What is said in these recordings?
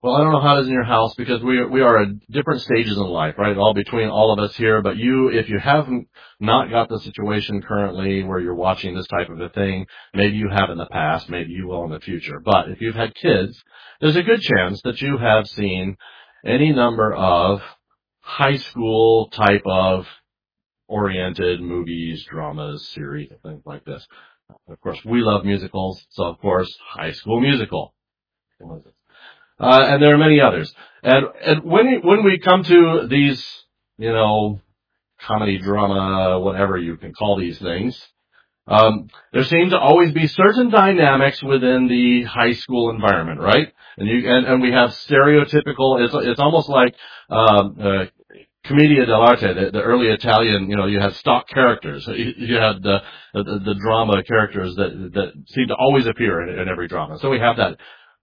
Well, I don't know how it is in your house because we are at different stages in life, right? All between all of us here. But if you haven't not got the situation currently where you're watching this type of a thing, maybe you have in the past, maybe you will in the future. But if you've had kids, there's a good chance that you have seen any number of high school type of oriented movies, dramas, series, things like this. Of course, we love musicals, so of course, High School Musical. And there are many others. And when we come to these, comedy, drama, whatever you can call these things, there seem to always be certain dynamics within the high school environment, right? And we have stereotypical. It's almost like commedia dell'arte, the early Italian. You had stock characters. You had the drama characters that seem to always appear in every drama. So we have that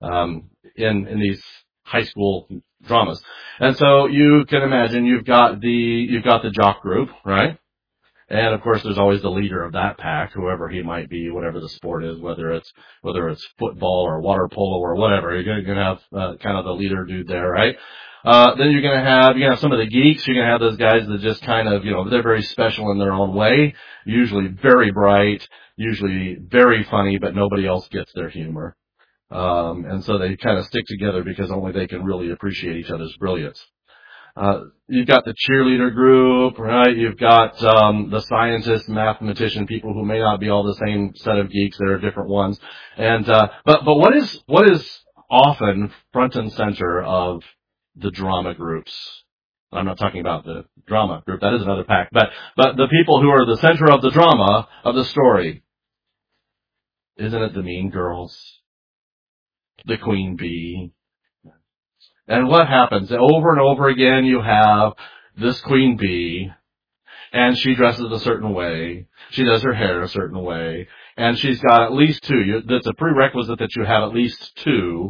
in these high school dramas. And so you can imagine you've got the jock group, right? And of course there's always the leader of that pack, whoever he might be, whatever the sport is, whether it's football or water polo or whatever. You're going to have kind of the leader dude there, right? Then you're going to have some of the geeks. You're going to have those guys that just kind of, they're very special in their own way, usually very bright, usually very funny, but nobody else gets their humor. And so they kind of stick together because only they can really appreciate each other's brilliance. You've got the cheerleader group, right? You've got, the scientist, mathematician, people who may not be all the same set of geeks. There are different ones. And, but what is often front and center of the drama groups? I'm not talking about the drama group. That is another pack. But the people who are the center of the drama of the story. Isn't it the mean girls? The queen bee? And what happens? Over and over again, you have this queen bee, and she dresses a certain way. She does her hair a certain way, and she's got at least two. That's a prerequisite that you have at least two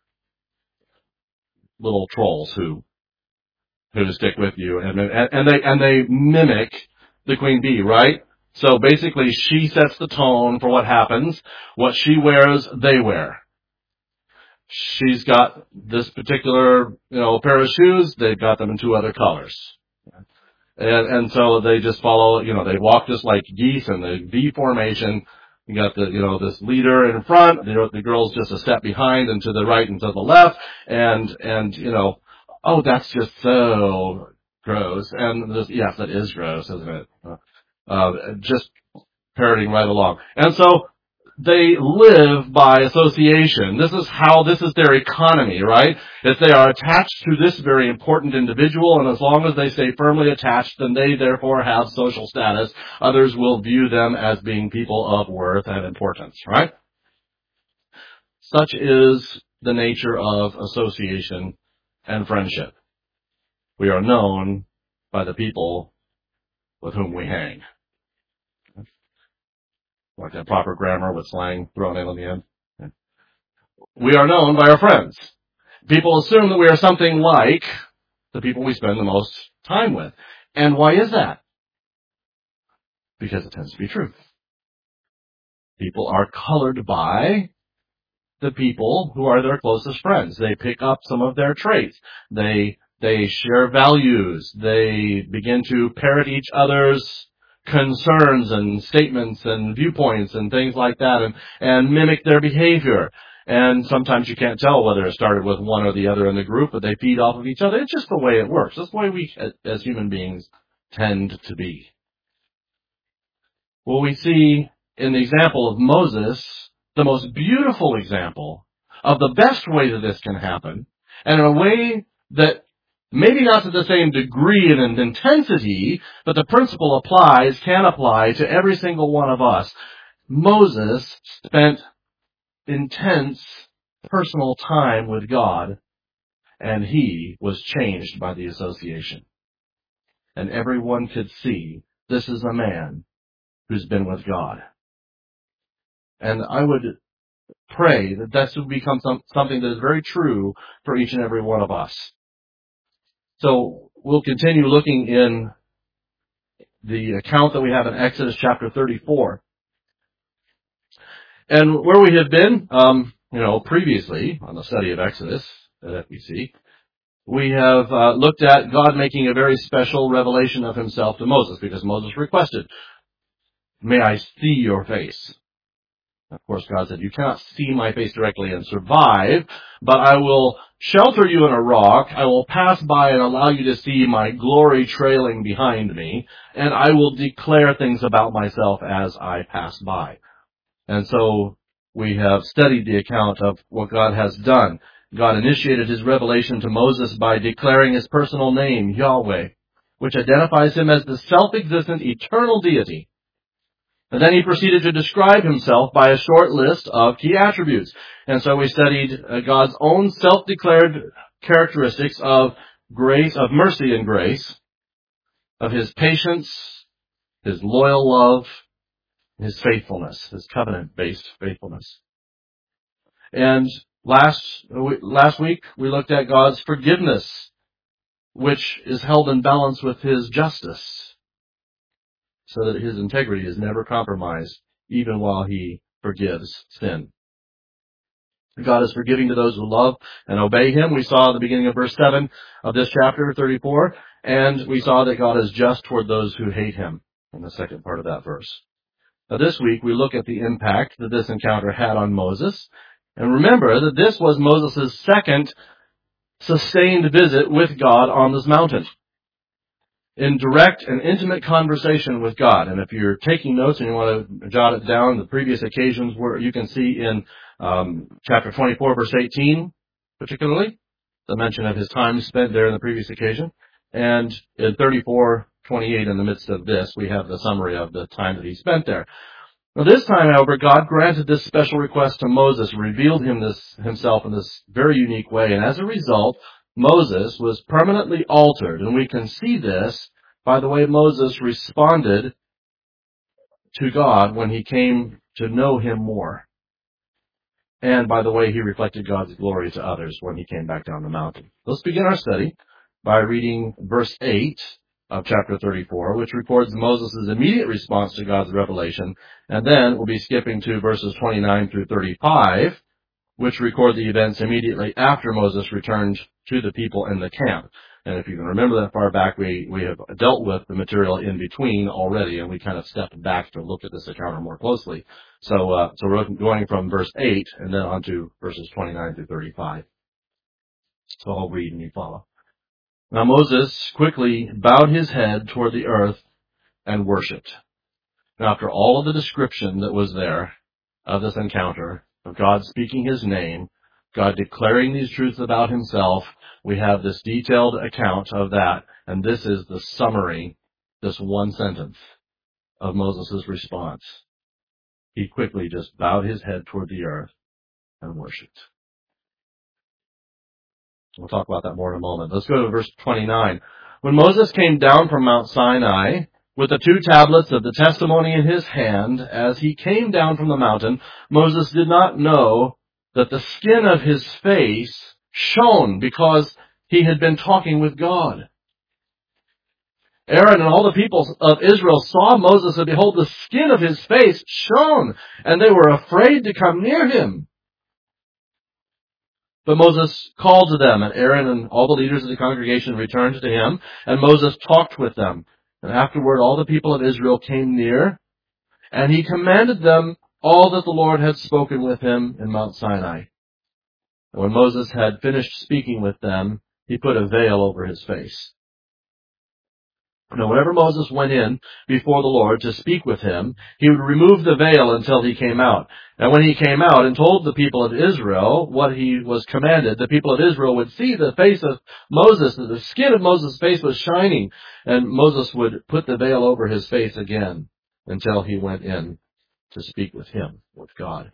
little trolls who stick with you, and they mimic the queen bee, right? So basically, she sets the tone for what happens. What she wears, they wear. She's got this particular, pair of shoes. They've got them in two other colors. And so they just follow, they walk just like geese in the V formation. You got this leader in front. The girl's just a step behind and to the right and to the left. And oh, that's just so gross. And yes, that is gross, isn't it? Just parroting right along. And so, they live by association. This is their economy, right? If they are attached to this very important individual, and as long as they stay firmly attached, then they therefore have social status. Others will view them as being people of worth and importance, right? Such is the nature of association and friendship. We are known by the people with whom we hang. Like that proper grammar with slang thrown in on the end. We are known by our friends. People assume that we are something like the people we spend the most time with. And why is that? Because it tends to be true. People are colored by the people who are their closest friends. They pick up some of their traits. They share values. They begin to parrot each other's concerns and statements and viewpoints and things like that and mimic their behavior. And sometimes you can't tell whether it started with one or the other in the group, but they feed off of each other. It's just the way it works. That's the way we as human beings tend to be. Well, we see in the example of Moses, the most beautiful example of the best way that this can happen, and in a way that maybe not to the same degree and intensity, but the principle can apply to every single one of us. Moses spent intense personal time with God, and he was changed by the association. And everyone could see this is a man who's been with God. And I would pray that this would become something that is very true for each and every one of us. So we'll continue looking in the account that we have in Exodus chapter 34. And where we have been, previously on the study of Exodus, that we see. We have looked at God making a very special revelation of himself to Moses, because Moses requested, "May I see your face?" Of course, God said, "You cannot see my face directly and survive, but I will shelter you in a rock. I will pass by and allow you to see my glory trailing behind me, and I will declare things about myself as I pass by." And so we have studied the account of what God has done. God initiated his revelation to Moses by declaring his personal name, Yahweh, which identifies him as the self-existent eternal deity. And then he proceeded to describe himself by a short list of key attributes. And so we studied God's own self-declared characteristics of grace, of mercy and grace, of his patience, his loyal love, his faithfulness, his covenant-based faithfulness. And last week we looked at God's forgiveness, which is held in balance with his justice, so that his integrity is never compromised, even while he forgives sin. God is forgiving to those who love and obey him. We saw at the beginning of verse 7 of this chapter 34, and we saw that God is just toward those who hate him in the second part of that verse. Now this week we look at the impact that this encounter had on Moses. And remember that this was Moses' second sustained visit with God on this mountain, in direct and intimate conversation with God. And if you're taking notes and you want to jot it down, the previous occasions where you can see in chapter 24, verse 18, particularly, the mention of his time spent there in the previous occasion. And in 34:28, in the midst of this, we have the summary of the time that he spent there. Now this time, however, God granted this special request to Moses, revealed himself in this very unique way. And as a result, Moses was permanently altered. And we can see this by the way Moses responded to God when he came to know him more, and by the way he reflected God's glory to others when he came back down the mountain. Let's begin our study by reading verse 8 of chapter 34, which records Moses' immediate response to God's revelation. And then we'll be skipping to verses 29 through 35, which record the events immediately after Moses returned to the people in the camp. And if you can remember that far back, we have dealt with the material in between already, and we kind of stepped back to look at this encounter more closely. So we're going from verse 8 and then on to verses 29 through 35. So I'll read and you follow. Now Moses quickly bowed his head toward the earth and worshipped. Now after all of the description that was there of this encounter, of God speaking his name, God declaring these truths about himself, we have this detailed account of that. And this is the summary, this one sentence of Moses' response. He quickly just bowed his head toward the earth and worshipped. We'll talk about that more in a moment. Let's go to verse 29. When Moses came down from Mount Sinai with the 2 tablets of the testimony in his hand, as he came down from the mountain, Moses did not know that the skin of his face shone because he had been talking with God. Aaron and all the people of Israel saw Moses, and behold, the skin of his face shone, and they were afraid to come near him. But Moses called to them, and Aaron and all the leaders of the congregation returned to him, and Moses talked with them. And afterward all the people of Israel came near, and he commanded them all that the Lord had spoken with him in Mount Sinai. And when Moses had finished speaking with them, he put a veil over his face. Now, whenever Moses went in before the Lord to speak with him, he would remove the veil until he came out. And when he came out and told the people of Israel what he was commanded, the people of Israel would see the face of Moses, that the skin of Moses' face was shining, and Moses would put the veil over his face again until he went in to speak with him, with God.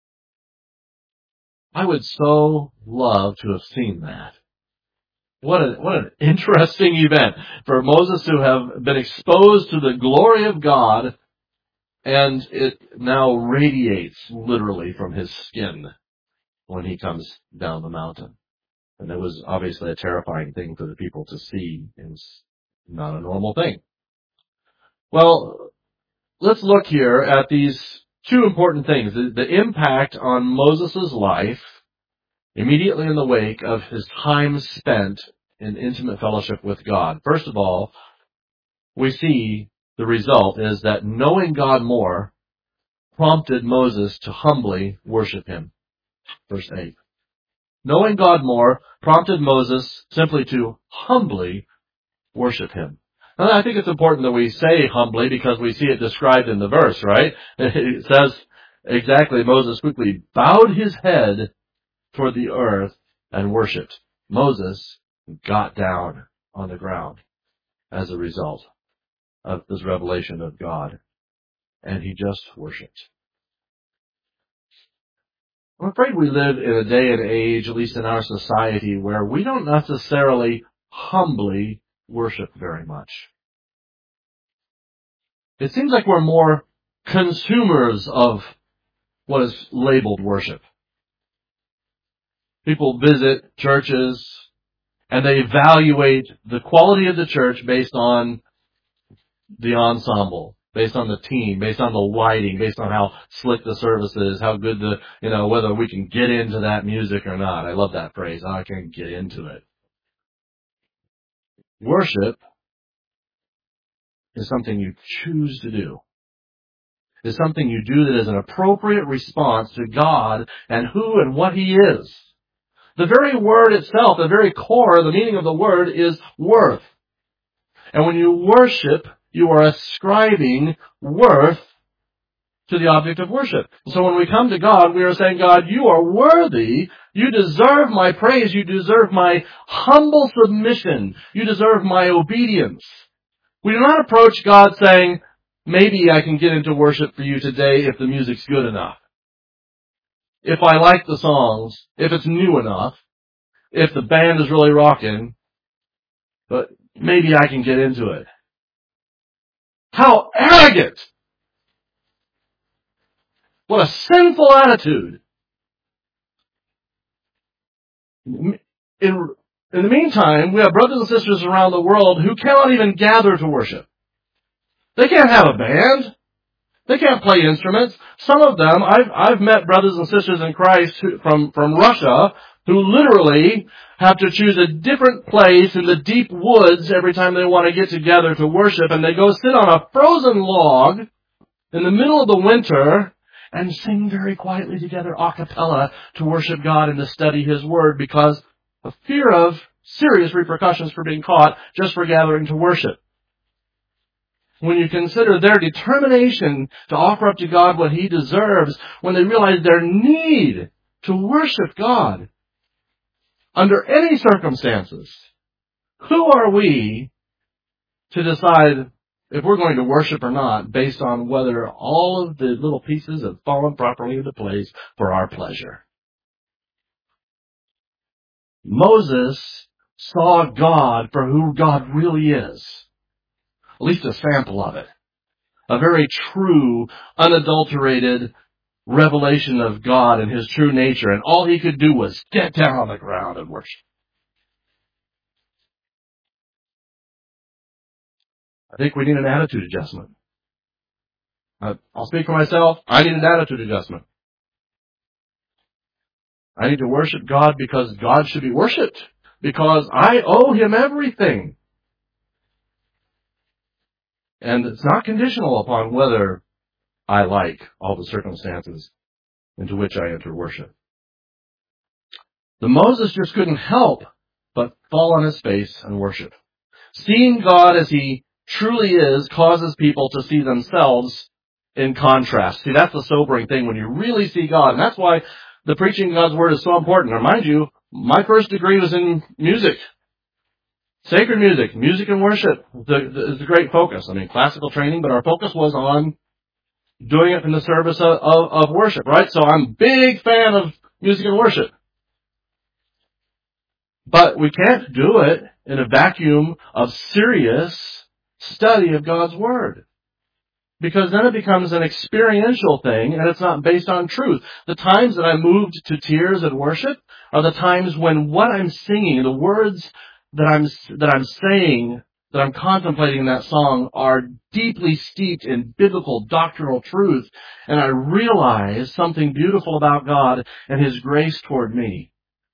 I would so love to have seen that. What an interesting event for Moses to have been exposed to the glory of God, and it now radiates literally from his skin when he comes down the mountain. And it was obviously a terrifying thing for the people to see. It's not a normal thing. Well, let's look here at these 2 important things. The impact on Moses' life immediately in the wake of his time spent in intimate fellowship with God. First of all, we see the result is that knowing God more prompted Moses to humbly worship him. Verse 8. Knowing God more prompted Moses simply to humbly worship him. And I think it's important that we say humbly because we see it described in the verse, right? It says exactly, Moses quickly bowed his head toward the earth and worshipped. Moses got down on the ground as a result of this revelation of God. And he just worshipped. I'm afraid we live in a day and age, at least in our society, where we don't necessarily humbly worship very much. It seems like we're more consumers of what is labeled worship. People visit churches and they evaluate the quality of the church based on the ensemble, based on the team, based on the lighting, based on how slick the service is, how good whether we can get into that music or not. I love that phrase. I can get into it. Worship is something you choose to do. It's something you do that is an appropriate response to God and who and what He is. The very word itself, the very core, the meaning of the word is worth. And when you worship, you are ascribing worth to the object of worship. So when we come to God, we are saying, God, you are worthy. You deserve my praise. You deserve my humble submission. You deserve my obedience. We do not approach God saying, maybe I can get into worship for you today if the music's good enough. If I like the songs, if it's new enough, if the band is really rocking, but maybe I can get into it. How arrogant! What a sinful attitude. In the meantime, we have brothers and sisters around the world who cannot even gather to worship. They can't have a band. They can't play instruments. Some of them, I've met brothers and sisters in Christ from Russia who literally have to choose a different place in the deep woods every time they want to get together to worship, and they go sit on a frozen log in the middle of the winter and sing very quietly together a cappella to worship God and to study His Word because of fear of serious repercussions for being caught just for gathering to worship. When you consider their determination to offer up to God what He deserves, when they realize their need to worship God under any circumstances, who are we to decide if we're going to worship or not based on whether all of the little pieces have fallen properly into place for our pleasure? Moses saw God for who God really is. At least a sample of it. A very true, unadulterated revelation of God and His true nature. And all he could do was get down on the ground and worship. I think we need an attitude adjustment. I'll speak for myself. I need an attitude adjustment. I need to worship God because God should be worshipped. Because I owe Him everything. And it's not conditional upon whether I like all the circumstances into which I enter worship. The Moses just couldn't help but fall on his face and worship. Seeing God as He truly is causes people to see themselves in contrast. See, that's the sobering thing when you really see God. And that's why the preaching of God's Word is so important. Now, mind you, my first degree was in music. Sacred music, music and worship is the great focus. I mean, classical training, but our focus was on doing it in the service of worship, right? So I'm a big fan of music and worship. But we can't do it in a vacuum of serious study of God's Word. Because then it becomes an experiential thing and it's not based on truth. The times that I moved to tears at worship are the times when what I'm singing, the words that I'm saying, that I'm contemplating in that song are deeply steeped in biblical doctrinal truth. And I realize something beautiful about God and His grace toward me.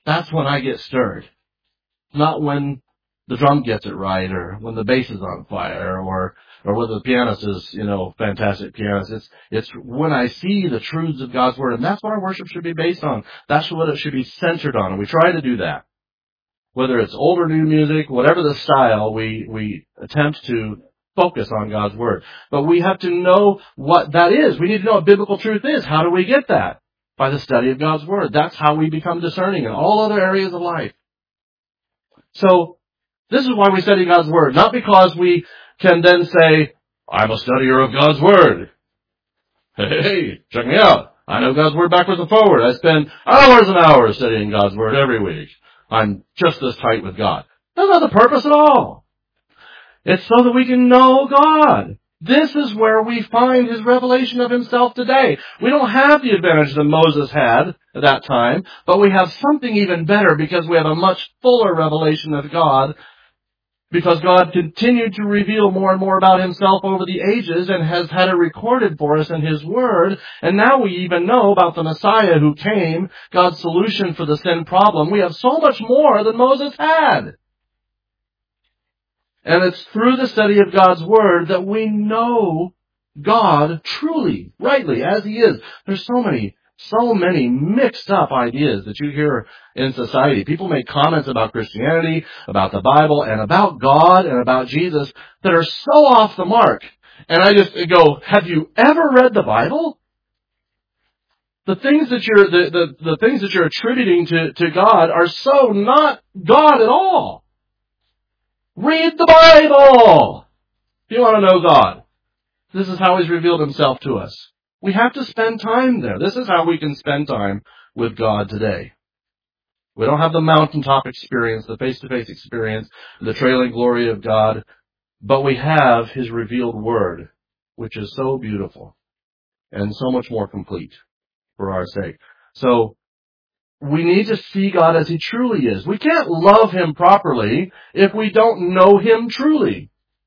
That's when I get stirred. Not when the drum gets it right, or when the bass is on fire, or whether the pianist is, fantastic pianist. It's when I see the truths of God's Word, and that's what our worship should be based on. That's what it should be centered on, and we try to do that. Whether it's old or new music, whatever the style, we attempt to focus on God's Word. But we have to know what that is. We need to know what biblical truth is. How do we get that? By the study of God's Word. That's how we become discerning in all other areas of life. So, this is why we study God's Word. Not because we can then say, I'm a studier of God's Word. Hey, check me out. I know God's Word backwards and forward. I spend hours and hours studying God's Word every week. I'm just as tight with God. That's not the purpose at all. It's so that we can know God. This is where we find His revelation of Himself today. We don't have the advantage that Moses had at that time, but we have something even better because we have a much fuller revelation of God, because God continued to reveal more and more about Himself over the ages and has had it recorded for us in His Word. And now we even know about the Messiah who came, God's solution for the sin problem. We have so much more than Moses had. And it's through the study of God's Word that we know God truly, rightly, as He is. There's so many mixed up ideas that you hear in society. People make comments about Christianity, about the Bible, and about God, and about Jesus that are so off the mark. And I just go, have you ever read the Bible? The things that the things that you're attributing to God are so not God at all. Read the Bible if you want to know God. This is how He's revealed Himself to us. We have to spend time there. This is how we can spend time with God today. We don't have the mountaintop experience, the face-to-face experience, the trailing glory of God, but we have His revealed Word, which is so beautiful and so much more complete for our sake. So, we need to see God as He truly is. We can't love Him properly if we don't know Him truly.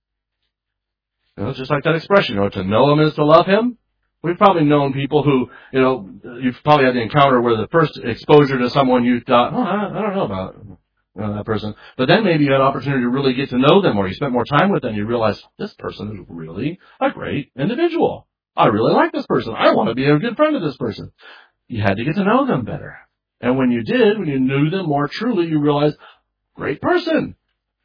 It's just like that expression, to know Him is to love Him. We've probably known people who, you've probably had the encounter where the first exposure to someone you thought, I don't know about that person. But then maybe you had an opportunity to really get to know them, or you spent more time with them, and you realize, this person is really a great individual. I really like this person. I want to be a good friend of this person. You had to get to know them better. And when you did, when you knew them more truly, you realized, great person.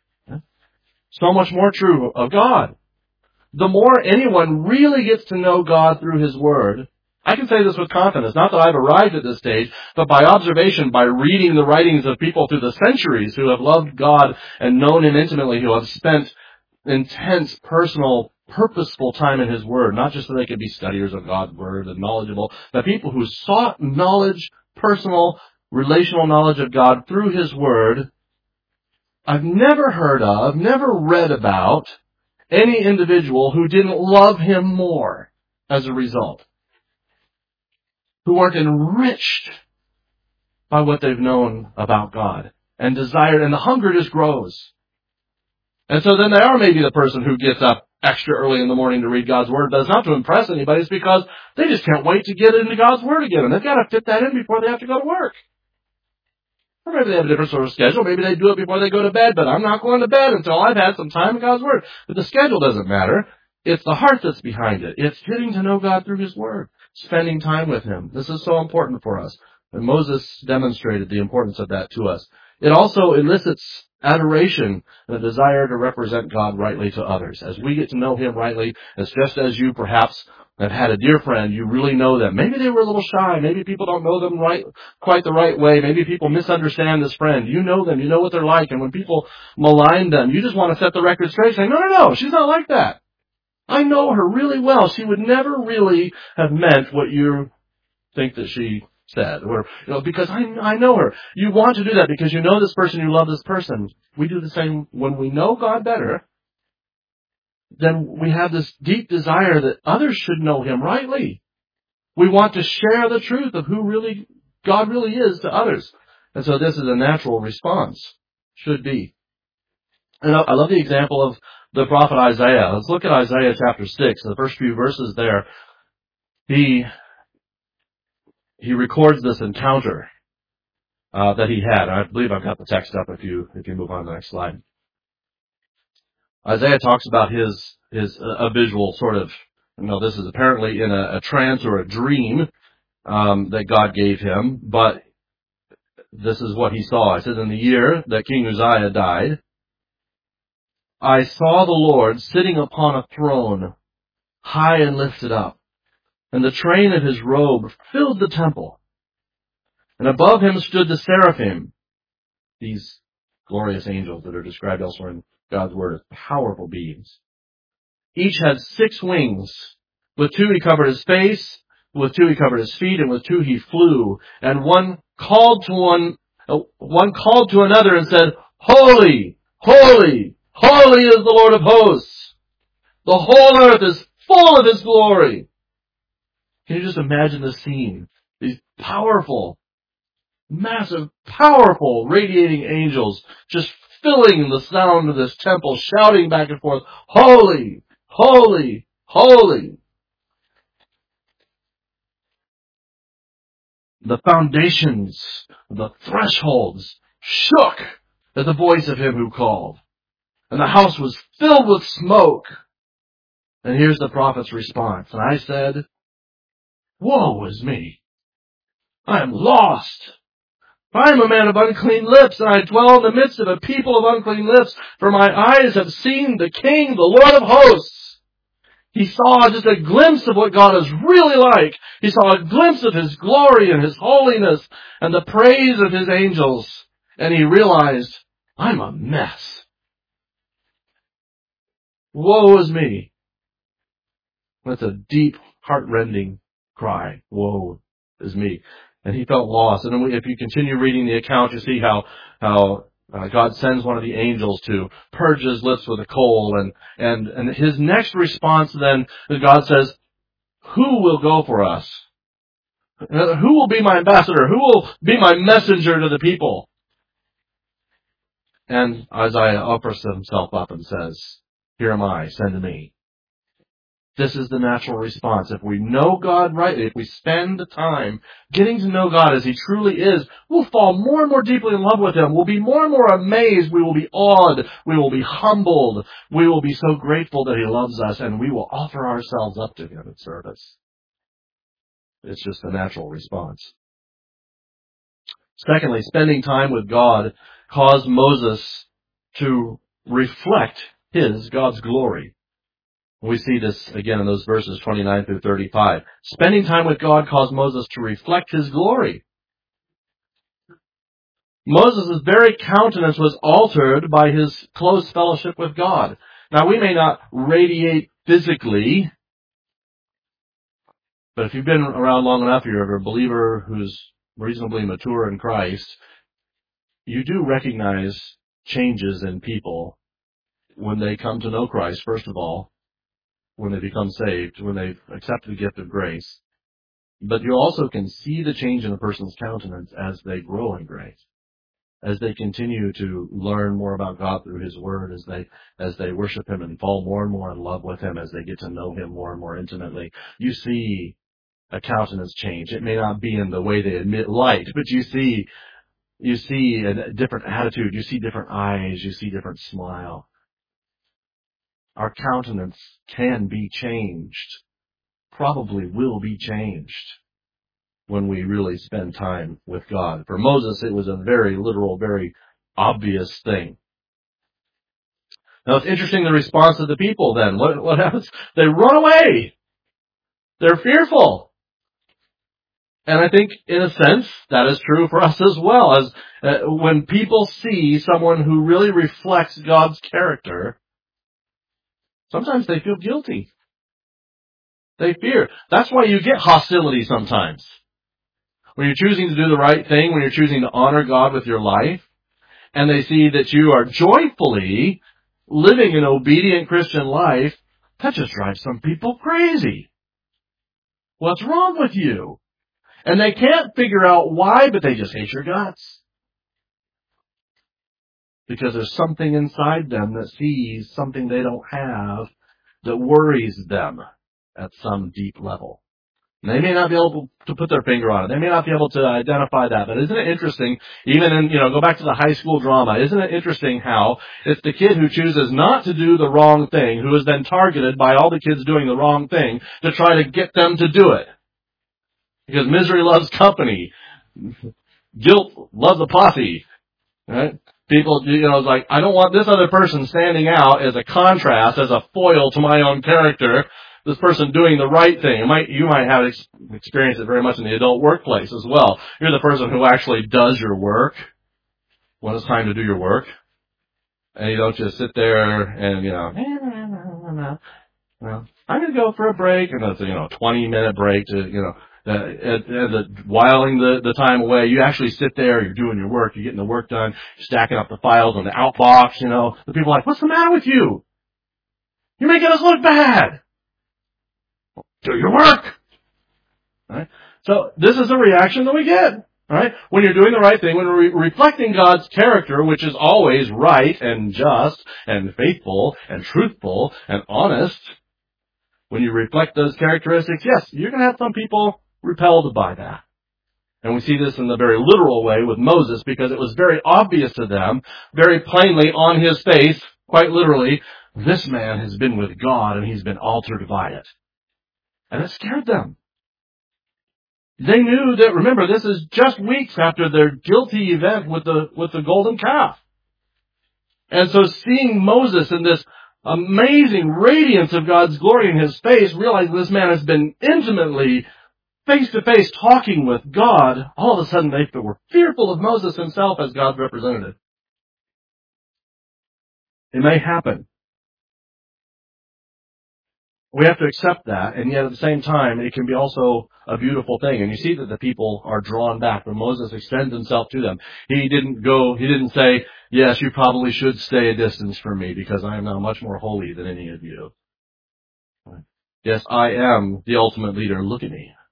So much more true of God. The more anyone really gets to know God through His Word, I can say this with confidence, not that I've arrived at this stage, but by observation, by reading the writings of people through the centuries who have loved God and known Him intimately, who have spent intense, personal, purposeful time in His Word, not just so they could be studiers of God's Word and knowledgeable, but people who sought knowledge, personal, relational knowledge of God through His Word. I've never heard of, never read about any individual who didn't love Him more as a result, who weren't enriched by what they've known about God and desired, and the hunger just grows. And so then they are maybe the person who gets up extra early in the morning to read God's Word, but it's not to impress anybody. It's because they just can't wait to get into God's Word again, and they've got to fit that in before they have to go to work. Or maybe they have a different sort of schedule. Maybe they do it before they go to bed, but I'm not going to bed until I've had some time in God's Word. But the schedule doesn't matter. It's the heart that's behind it. It's getting to know God through His Word, spending time with Him. This is so important for us. And Moses demonstrated the importance of that to us. It also elicits adoration and a desire to represent God rightly to others. As we get to know Him rightly, it's just as you perhaps have had a dear friend, you really know them. Maybe they were a little shy. Maybe people don't know them quite the right way. Maybe people misunderstand this friend. You know them. You know what they're like. And when people malign them, you just want to set the record straight, saying, no, she's not like that. I know her really well. She would never really have meant what you think that she said, or because I know her. You want to do that because you know this person, you love this person. We do the same when we know God better. Then we have this deep desire that others should know Him rightly. We want to share the truth of who God really is to others. And so this is a natural response. Should be. And I love the example of the prophet Isaiah. Let's look at Isaiah chapter 6, the first few verses there. He records this encounter that he had. I believe I've got the text up if you move on to the next slide. Isaiah talks about his a visual sort of, this is apparently in a trance or a dream that God gave him, but this is what he saw. It says, in the year that King Uzziah died, I saw the Lord sitting upon a throne, high and lifted up, and the train of his robe filled the temple. And above him stood the seraphim, these glorious angels that are described elsewhere in God's Word as powerful beings. Each had 6 wings. With 2 he covered his face, with 2 he covered his feet, and with 2 he flew. And one called to another and said, Holy, holy, holy is the Lord of hosts. The whole earth is full of his glory. Can you just imagine the scene? These powerful, massive, powerful, radiating angels just filling the sound of this temple, shouting back and forth, Holy, holy, holy. The foundations, the thresholds shook at the voice of him who called. And the house was filled with smoke. And here's the prophet's response. And I said, Woe is me. I am lost. I am a man of unclean lips, and I dwell in the midst of a people of unclean lips, for my eyes have seen the King, the Lord of hosts. He saw just a glimpse of what God is really like. He saw a glimpse of his glory and his holiness and the praise of his angels. And he realized, I'm a mess. Woe is me. That's a deep, heart-rending cry. Woe is me. And he felt lost. And if you continue reading the account, you see how God sends one of the angels to purge his lips with a coal. And his next response then, God says, who will go for us? Who will be my ambassador? Who will be my messenger to the people? And Isaiah offers himself up and says, Here am I, send me. This is the natural response. If we know God rightly, if we spend the time getting to know God as He truly is, we'll fall more and more deeply in love with Him. We'll be more and more amazed. We will be awed. We will be humbled. We will be so grateful that He loves us, and we will offer ourselves up to Him in service. It's just a natural response. Secondly, spending time with God caused Moses to reflect God's glory. We see this again in those verses 29 through 35. Spending time with God caused Moses to reflect His glory. Moses' very countenance was altered by his close fellowship with God. Now, we may not radiate physically, but if you've been around long enough, you're a believer who's reasonably mature in Christ, you do recognize changes in people when they come to know Christ, first of all, when they become saved, when they accept the gift of grace. But you also can see the change in a person's countenance as they grow in grace, as they continue to learn more about God through His Word, as they worship Him and fall more and more in love with Him, as they get to know Him more and more intimately. You see a countenance change. It may not be in the way they emit light, but you see a different attitude. You see different eyes. You see different smile. Our countenance can be changed, probably will be changed when we really spend time with God. For Moses, it was a very literal, very obvious thing. Now, it's interesting the response of the people then. What happens? They run away. They're fearful. And I think, in a sense, that is true for us as well. As when people see someone who really reflects God's character, sometimes they feel guilty. They fear. That's why you get hostility sometimes. When you're choosing to do the right thing, when you're choosing to honor God with your life, and they see that you are joyfully living an obedient Christian life, that just drives some people crazy. What's wrong with you? And they can't figure out why, but they just hate your guts. Because there's something inside them that sees something they don't have that worries them at some deep level. And they may not be able to put their finger on it. They may not be able to identify that. But isn't it interesting, even in, go back to the high school drama, isn't it interesting how it's the kid who chooses not to do the wrong thing, who is then targeted by all the kids doing the wrong thing to try to get them to do it? Because misery loves company. Guilt loves a posse. Right? People, it's like, I don't want this other person standing out as a contrast, as a foil to my own character. This person doing the right thing. You might have experienced it very much in the adult workplace as well. You're the person who actually does your work when it's time to do your work. And you don't just sit there and, well, I'm going to go for a break. And that's a, 20-minute break to, whiling the time away. You actually sit there, you're doing your work, you're getting the work done, you're stacking up the files on the outbox, The people are like, what's the matter with you? You're making us look bad. Do your work. Right? So this is the reaction that we get. Right? When you're doing the right thing, when we're reflecting God's character, which is always right and just and faithful and truthful and honest, when you reflect those characteristics, yes, you're going to have some people repelled by that. And we see this in the very literal way with Moses, because it was very obvious to them, very plainly on his face, quite literally, this man has been with God and he's been altered by it. And it scared them. They knew that, remember, this is just weeks after their guilty event with the golden calf. And so seeing Moses in this amazing radiance of God's glory in his face, realizing this man has been intimately face-to-face talking with God, all of a sudden they were fearful of Moses himself as God's representative. It may happen. We have to accept that, and yet at the same time, it can be also a beautiful thing. And you see that the people are drawn back when Moses extends himself to them. He didn't say, yes, you probably should stay a distance from me because I am now much more holy than any of you. Yes, I am the ultimate leader. Look at me.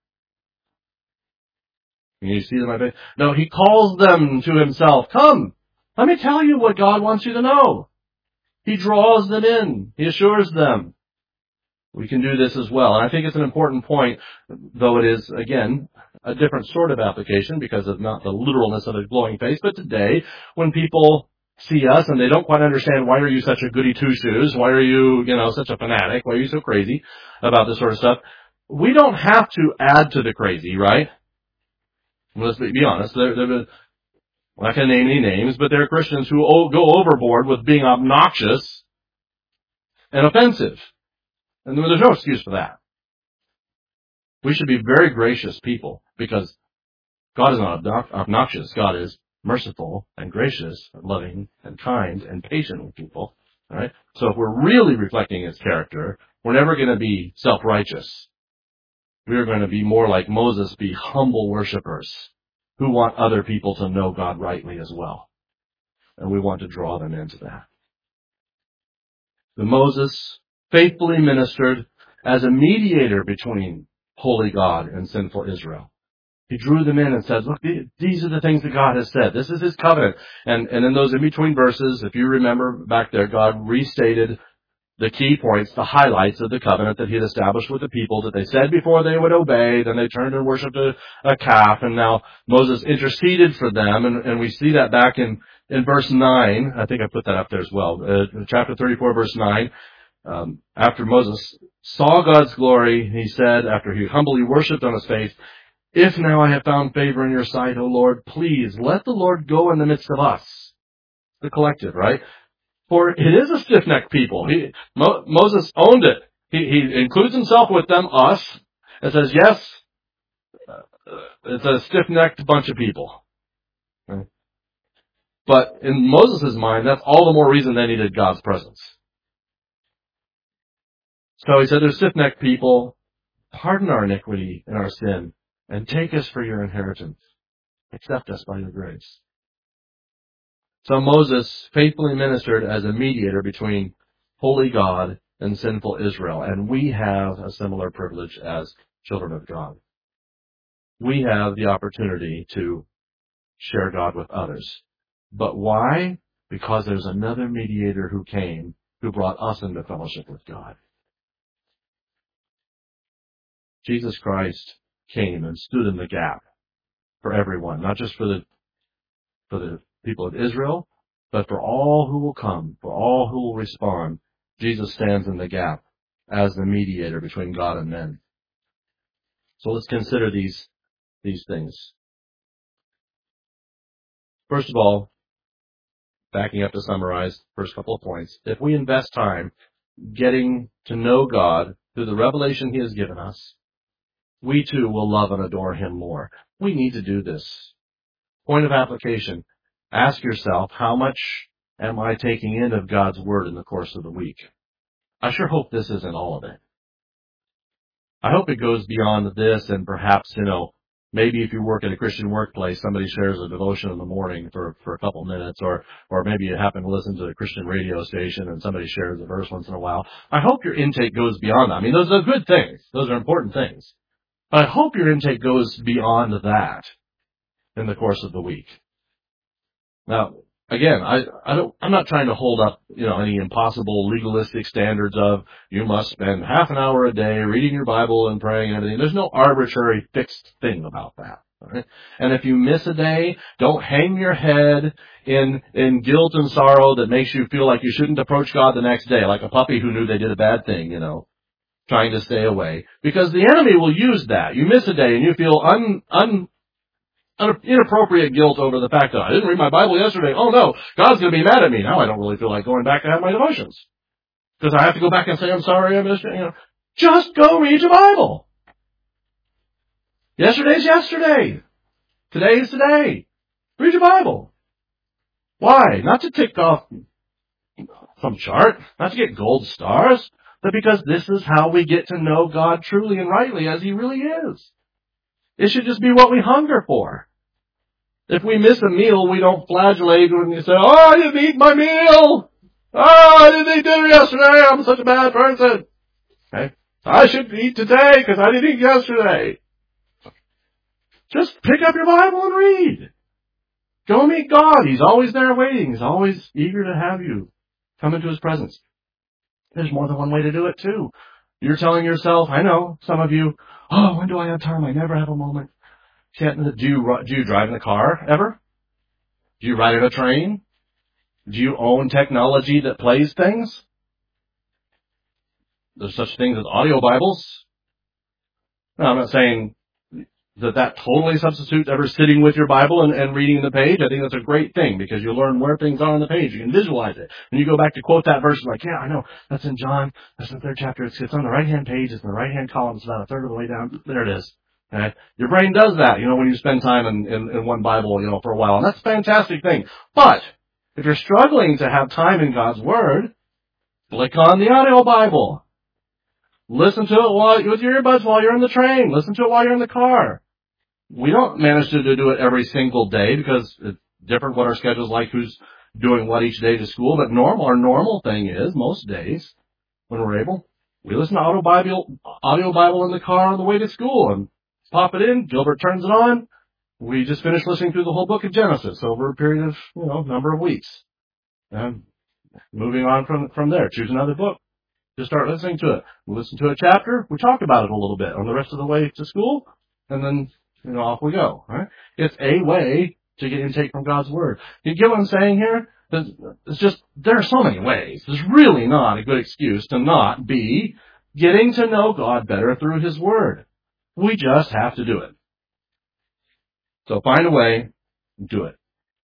Can you see my face? No, he calls them to himself. Come, let me tell you what God wants you to know. He draws them in. He assures them. We can do this as well. And I think it's an important point, though it is, again, a different sort of application because of not the literalness of his glowing face. But today, when people see us and they don't quite understand, why are you such a goody two-shoes? Why are you, such a fanatic? Why are you so crazy about this sort of stuff? We don't have to add to the crazy, right? Let's be honest. I'm not going to name any names, but there are Christians who go overboard with being obnoxious and offensive. And there's no excuse for that. We should be very gracious people because God is not obnoxious. God is merciful and gracious and loving and kind and patient with people. All right? So if we're really reflecting his character, we're never going to be self-righteous. We are going to be more like Moses, be humble worshipers who want other people to know God rightly as well. And we want to draw them into that. The Moses faithfully ministered as a mediator between holy God and sinful Israel. He drew them in and said, look, these are the things that God has said. This is his covenant. And in those in-between verses, if you remember back there, God restated the key points, the highlights of the covenant that he had established with the people that they said before they would obey. Then they turned and worshipped a calf. And now Moses interceded for them. And we see that back in verse 9. I think I put that up there as well. Chapter 34, verse 9. After Moses saw God's glory, he said, after he humbly worshipped on his face, if now I have found favor in your sight, O Lord, please let the Lord go in the midst of us. The collective, right? For it is a stiff-necked people. Moses owned it. He includes himself with them, us, and says, yes, it's a stiff-necked bunch of people. Right? But in Moses' mind, that's all the more reason they needed God's presence. So he said, they're stiff-necked people, pardon our iniquity and our sin, and take us for your inheritance. Accept us by your grace. So Moses faithfully ministered as a mediator between holy God and sinful Israel. And we have a similar privilege as children of God. We have the opportunity to share God with others. But why? Because there's another mediator who came, who brought us into fellowship with God. Jesus Christ came and stood in the gap for everyone, not just for the people of Israel, but for all who will come, for all who will respond. Jesus stands in the gap as the mediator between God and men. So let's consider these things. First of all, backing up to summarize first couple of points, if we invest time getting to know God through the revelation He has given us, we too will love and adore Him more. We need to do this. Point of application. Ask yourself, how much am I taking in of God's Word in the course of the week? I sure hope this isn't all of it. I hope it goes beyond this and perhaps, maybe if you work at a Christian workplace, somebody shares a devotion in the morning for a couple minutes, or maybe you happen to listen to a Christian radio station and somebody shares a verse once in a while. I hope your intake goes beyond that. I mean, those are good things. Those are important things. But I hope your intake goes beyond that in the course of the week. Now, again, I'm not trying to hold up, any impossible legalistic standards of you must spend half an hour a day reading your Bible and praying and everything. There's no arbitrary fixed thing about that. Right? And if you miss a day, don't hang your head in guilt and sorrow that makes you feel like you shouldn't approach God the next day, like a puppy who knew they did a bad thing, trying to stay away. Because the enemy will use that. You miss a day and you feel inappropriate guilt over the fact that I didn't read my Bible yesterday. Oh no, God's going to be mad at me. Now I don't really feel like going back to have my devotions. Because I have to go back and say, I'm sorry, I missed it. Just go read your Bible. Yesterday's yesterday. Today's today. Read your Bible. Why? Not to tick off some chart, not to get gold stars, but because this is how we get to know God truly and rightly as He really is. It should just be what we hunger for. If we miss a meal, we don't flagellate when you say, oh, I didn't eat my meal. Oh, I didn't eat dinner yesterday. I'm such a bad person. Okay? I should eat today because I didn't eat yesterday. Just pick up your Bible and read. Go meet God. He's always there waiting. He's always eager to have you come into His presence. There's more than one way to do it too. You're telling yourself, I know, some of you, oh, when do I have time? I never have a moment. Do you drive in a car ever? Do you ride in a train? Do you own technology that plays things? There's such things as audio Bibles. Now, I'm not saying that totally substitutes ever sitting with your Bible and reading the page. I think that's a great thing because you learn where things are on the page. You can visualize it. When you go back to quote that verse, like, yeah, I know, that's in John. That's in the 3rd chapter. It's on the right-hand page. It's in the right-hand column. It's about a third of the way down. There it is. Okay? Your brain does that, when you spend time in one Bible, for a while. And that's a fantastic thing. But if you're struggling to have time in God's Word, click on the audio Bible. Listen to it with your earbuds while you're in the train. Listen to it while you're in the car. We don't manage to do it every single day because it's different what our schedule's like, who's doing what each day to school. But our normal thing is, most days, when we're able, we listen to audio Bible in the car on the way to school and pop it in. Gilbert turns it on. We just finished listening through the whole book of Genesis over a period of, number of weeks. And moving on from there, choose another book. Just start listening to it. We listen to a chapter. We talk about it a little bit on the rest of the way to school. And then, off we go. Right? It's a way to get intake from God's Word. You get what I'm saying here? It's just, there are so many ways. There's really not a good excuse to not be getting to know God better through His Word. We just have to do it. So find a way, do it.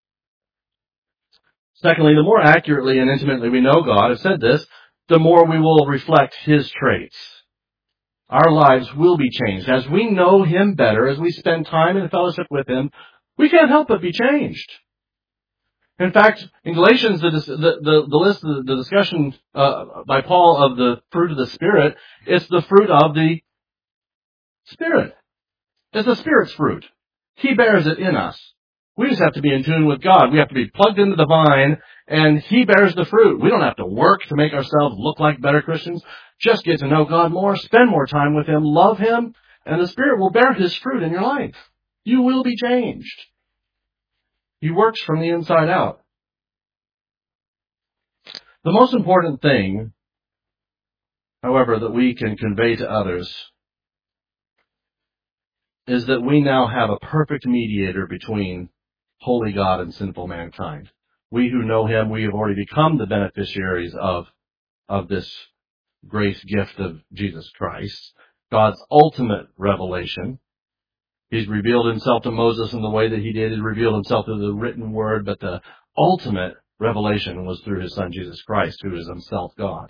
Secondly, the more accurately and intimately we know God, I've said this, the more we will reflect His traits. Our lives will be changed. As we know Him better, as we spend time in fellowship with Him, we can't help but be changed. In fact, in Galatians, the list, the discussion by Paul of the fruit of the Spirit, it's the fruit of the Spirit. It's the Spirit's fruit. He bears it in us. We just have to be in tune with God. We have to be plugged into the vine, and He bears the fruit. We don't have to work to make ourselves look like better Christians. Just get to know God more, spend more time with Him, love Him, and the Spirit will bear His fruit in your life. You will be changed. He works from the inside out. The most important thing, however, that we can convey to others is that we now have a perfect mediator between holy God and sinful mankind. We who know him, we have already become the beneficiaries of this grace gift of Jesus Christ, God's ultimate revelation. He's revealed himself to Moses in the way that he did. He revealed himself through the written word, but the ultimate revelation was through his Son, Jesus Christ, who is himself God.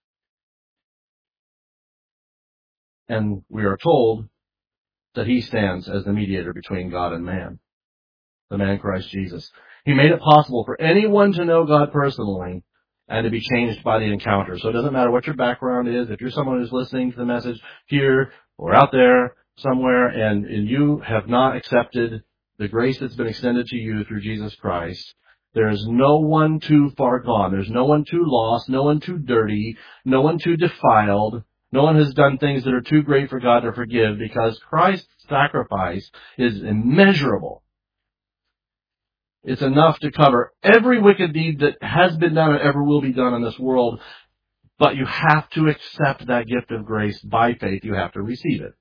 And we are told that he stands as the mediator between God and man, the man Christ Jesus. He made it possible for anyone to know God personally and to be changed by the encounter. So it doesn't matter what your background is. If you're someone who's listening to the message here or out there somewhere and you have not accepted the grace that's been extended to you through Jesus Christ, there is no one too far gone. There's no one too lost, no one too dirty, no one too defiled. No one has done things that are too great for God to forgive, because Christ's sacrifice is immeasurable. It's enough to cover every wicked deed that has been done and ever will be done in this world. But you have to accept that gift of grace by faith. You have to receive it.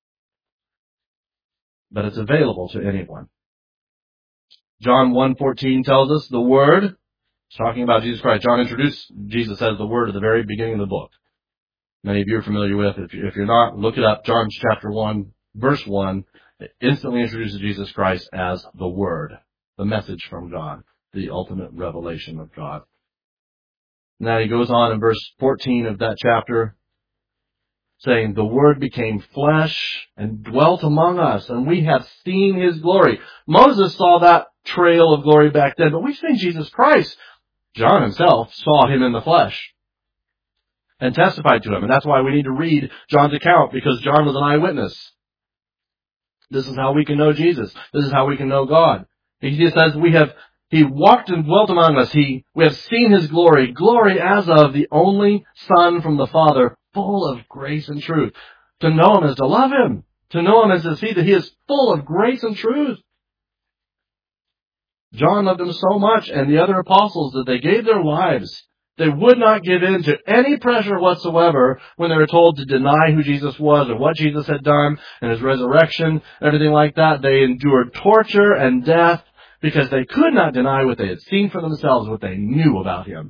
But it's available to anyone. John 1:14 tells us the Word, it's talking about Jesus Christ. John introduced Jesus as the Word at the very beginning of the book. Many of you are familiar with it. If you're not, look it up. John chapter 1, verse 1, it instantly introduces Jesus Christ as the Word, the message from God, the ultimate revelation of God. Now he goes on in verse 14 of that chapter, saying, the Word became flesh and dwelt among us, and we have seen his glory. Moses saw that trail of glory back then, but we've seen Jesus Christ. John himself saw him in the flesh and testified to him. And that's why we need to read John's account, because John was an eyewitness. This is how we can know Jesus. This is how we can know God. He just says he walked and dwelt among us. We have seen his glory, glory as of the only Son from the Father, full of grace and truth. To know him is to love him. To know him is to see that he is full of grace and truth. John loved him so much, and the other apostles, that they gave their lives. They would not give in to any pressure whatsoever when they were told to deny who Jesus was and what Jesus had done and his resurrection, everything like that. They endured torture and death because they could not deny what they had seen for themselves, what they knew about him.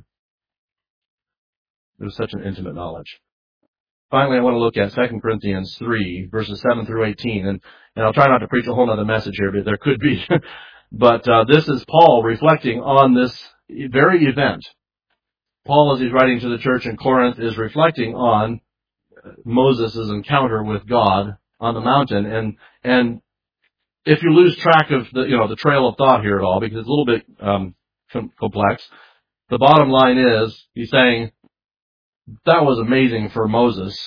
It was such an intimate knowledge. Finally, I want to look at 2 Corinthians 3, verses 7 through 18. And I'll try not to preach a whole other message here, but there could be. But this is Paul reflecting on this very event. Paul, as he's writing to the church in Corinth, is reflecting on Moses' encounter with God on the mountain. And if you lose track of the trail of thought here at all, because it's a little bit complex, the bottom line is he's saying that was amazing for Moses,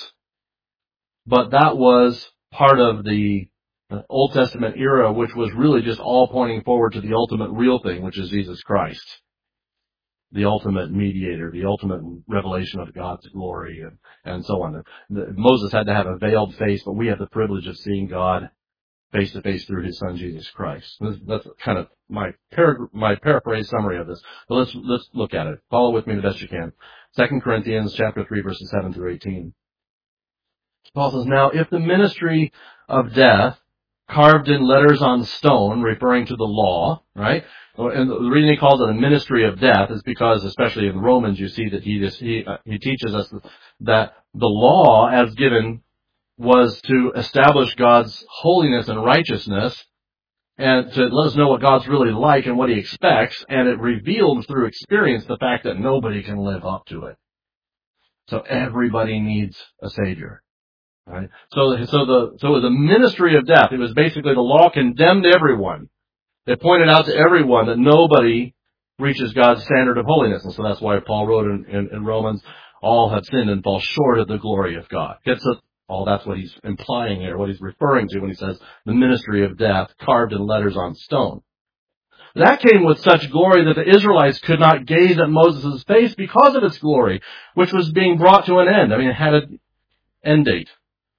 but that was part of the Old Testament era, which was really just all pointing forward to the ultimate real thing, which is Jesus Christ. The ultimate mediator, the ultimate revelation of God's glory, and so on. Moses had to have a veiled face, but we have the privilege of seeing God face to face through his Son Jesus Christ. That's kind of my paraphrase summary of this. But let's look at it. Follow with me the best you can. 2 Corinthians chapter 3, verses 7 through 18. Paul says, now if the ministry of death, carved in letters on stone, referring to the law, right? And the reason he calls it a ministry of death is because, especially in Romans, you see that he teaches us that the law, as given, was to establish God's holiness and righteousness, and to let us know what God's really like and what he expects, and it revealed through experience the fact that nobody can live up to it. So everybody needs a Savior. Right? So it was a ministry of death. It was basically the law condemned everyone. It pointed out to everyone that nobody reaches God's standard of holiness. And so that's why Paul wrote in Romans, all have sinned and fall short of the glory of God. That's what he's implying here, what he's referring to when he says the ministry of death carved in letters on stone. That came with such glory that the Israelites could not gaze at Moses' face because of its glory, which was being brought to an end. I mean, it had an end date.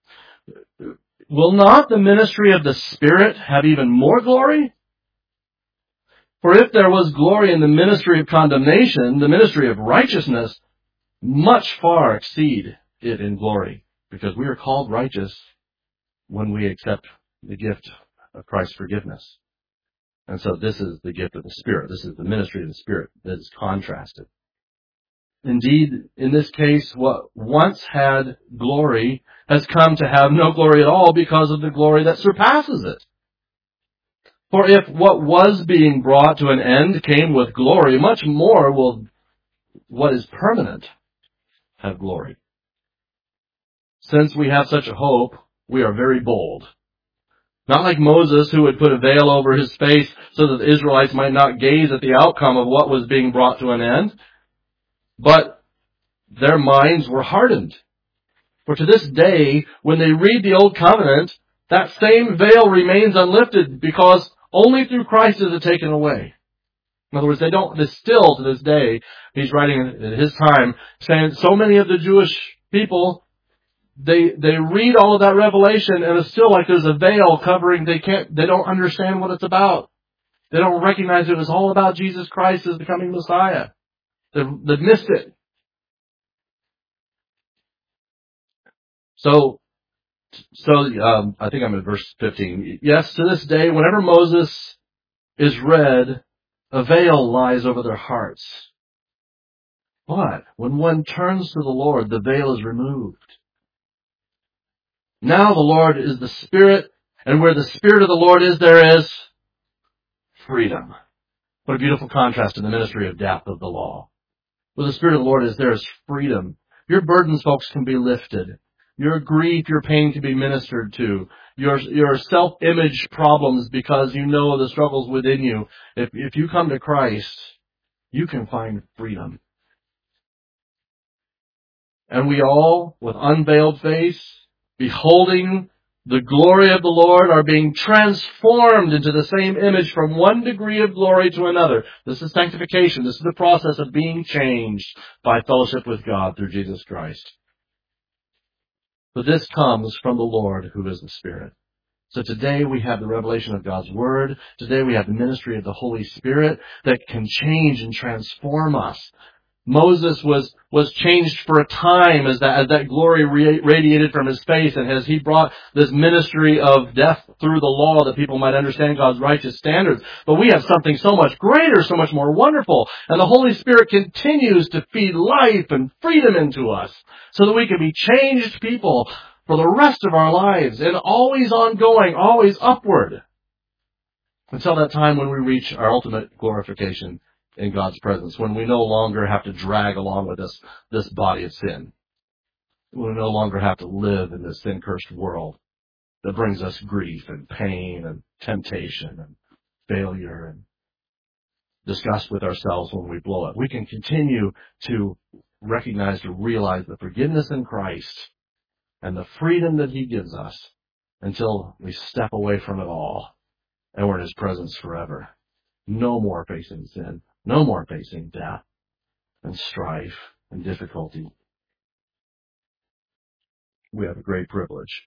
Will not the ministry of the Spirit have even more glory? For if there was glory in the ministry of condemnation, the ministry of righteousness much far exceed it in glory. Because we are called righteous when we accept the gift of Christ's forgiveness. And so this is the gift of the Spirit. This is the ministry of the Spirit that is contrasted. Indeed, in this case, what once had glory has come to have no glory at all because of the glory that surpasses it. For if what was being brought to an end came with glory, much more will what is permanent have glory. Since we have such a hope, we are very bold. Not like Moses, who would put a veil over his face so that the Israelites might not gaze at the outcome of what was being brought to an end, but their minds were hardened. For to this day, when they read the Old Covenant, that same veil remains unlifted because only through Christ is it taken away. In other words, they still to this day, he's writing at his time, saying so many of the Jewish people, they read all of that revelation and it's still like there's a veil covering, they don't understand what it's about. They don't recognize it was all about Jesus Christ as the coming Messiah. They've missed it. So I think I'm in verse 15. Yes, to this day, whenever Moses is read, a veil lies over their hearts. But when one turns to the Lord, the veil is removed. Now the Lord is the Spirit, and where the Spirit of the Lord is, there is freedom. What a beautiful contrast in the ministry of death of the law. Where the Spirit of the Lord is, there is freedom. Your burdens, folks, can be lifted. Your grief, your pain can be ministered to. Your self-image problems, because you know the struggles within you. If you come to Christ, you can find freedom. And we all, with unveiled face, beholding the glory of the Lord, are being transformed into the same image from one degree of glory to another. This is sanctification. This is the process of being changed by fellowship with God through Jesus Christ. But this comes from the Lord, who is the Spirit. So today we have the revelation of God's Word. Today we have the ministry of the Holy Spirit that can change and transform us. Moses was changed for a time as that glory radiated from his face, and as he brought this ministry of death through the law that people might understand God's righteous standards. But we have something so much greater, so much more wonderful, and the Holy Spirit continues to feed life and freedom into us so that we can be changed people for the rest of our lives, and always ongoing, always upward, until that time when we reach our ultimate glorification in God's presence, when we no longer have to drag along with us this body of sin. We no longer have to live in this sin-cursed world that brings us grief and pain and temptation and failure and disgust with ourselves when we blow it. We can continue to recognize, to realize the forgiveness in Christ and the freedom that He gives us until we step away from it all and we're in His presence forever. No more facing sin. No more facing death and strife and difficulty. We have a great privilege.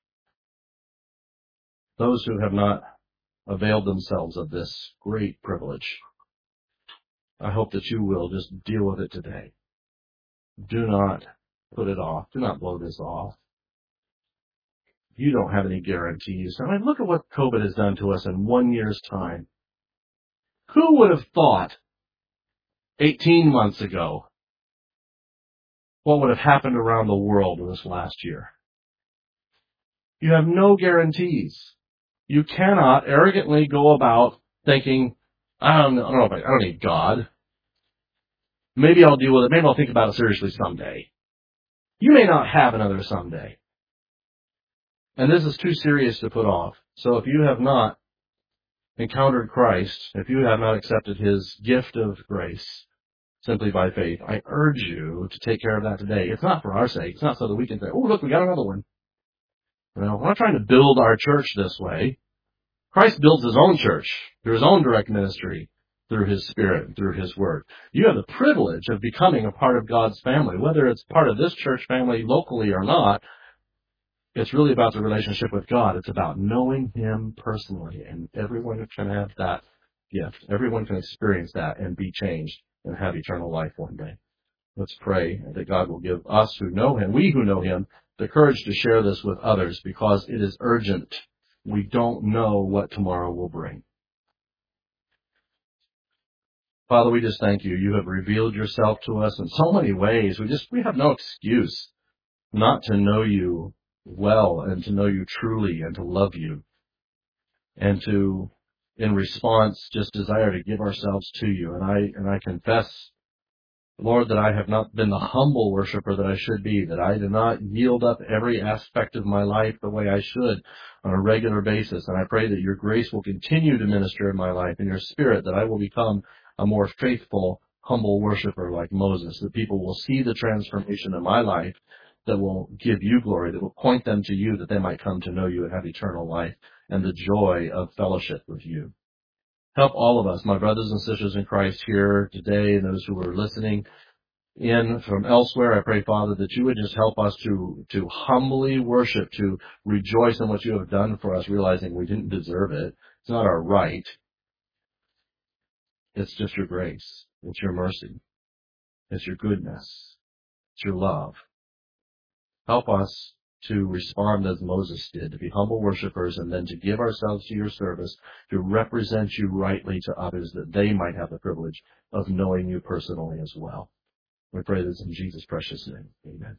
Those who have not availed themselves of this great privilege, I hope that you will just deal with it today. Do not put it off. Do not blow this off. You don't have any guarantees. I mean, look at what COVID has done to us in 1 year's time. Who would have thought 18 months ago what would have happened around the world in this last year? You have no guarantees. You cannot arrogantly go about thinking, I don't need God. Maybe I'll deal with it. Maybe I'll think about it seriously someday. You may not have another someday. And this is too serious to put off. So if you have not encountered Christ, if you have not accepted His gift of grace simply by faith, I urge you to take care of that today. It's not for our sake. It's not so that we can say, oh, look, we got another one. We're not trying to build our church this way. Christ builds His own church through His own direct ministry, through His Spirit, through His Word. You have the privilege of becoming a part of God's family, whether it's part of this church family locally or not. It's really about the relationship with God. It's about knowing Him personally, and everyone can have that gift. Everyone can experience that and be changed and have eternal life one day. Let's pray that God will give us who know Him, we who know Him, the courage to share this with others, because it is urgent. We don't know what tomorrow will bring. Father, we just thank you. You have revealed yourself to us in so many ways. We have no excuse not to know you well and to know you truly and to love you and to, in response, just desire to give ourselves to you. And I confess, Lord, that I have not been the humble worshiper that I should be, that I do not yield up every aspect of my life the way I should on a regular basis. And I pray that your grace will continue to minister in my life, and your spirit, that I will become a more faithful, humble worshiper like Moses, that people will see the transformation in my life that will give you glory, that will point them to you, that they might come to know you and have eternal life and the joy of fellowship with you. Help all of us, my brothers and sisters in Christ here today and those who are listening in from elsewhere. I pray, Father, that you would just help us to humbly worship, to rejoice in what you have done for us, realizing we didn't deserve it. It's not our right. It's just your grace. It's your mercy. It's your goodness. It's your love. Help us to respond as Moses did, to be humble worshipers, and then to give ourselves to your service, to represent you rightly to others, that they might have the privilege of knowing you personally as well. We pray this in Jesus' precious name. Amen.